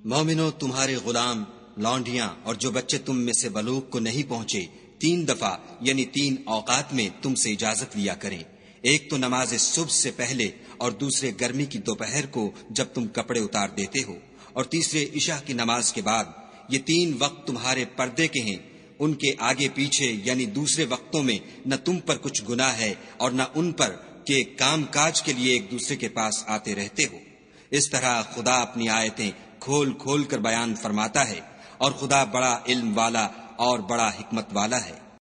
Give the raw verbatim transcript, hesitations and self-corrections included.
मोमिनो, तुम्हारे गुलाम, लौंडियां और जो बच्चे तुम में से बलूग को नहीं पहुंचे तीन दफा यानी तीन औकात में तुमसे इजाजत लिया करें। एक तो नमाज सुबह से पहले और दूसरे गर्मी की दोपहर को जब तुम कपड़े उतार देते हो, और तीसरे इशा की नमाज के बाद। ये तीन वक्त तुम्हारे पर्दे के हैं। उनके आगे पीछे यानी दूसरे वक्तों में न तुम पर कुछ गुनाह है और न उन पर के काम काज के लिए एक दूसरे के पास आते रहते हो। इस तरह खुदा अपनी आयतें खोल खोल कर बयान फरमाता है और खुदा बड़ा इल्म वाला और बड़ा हिकमत वाला है।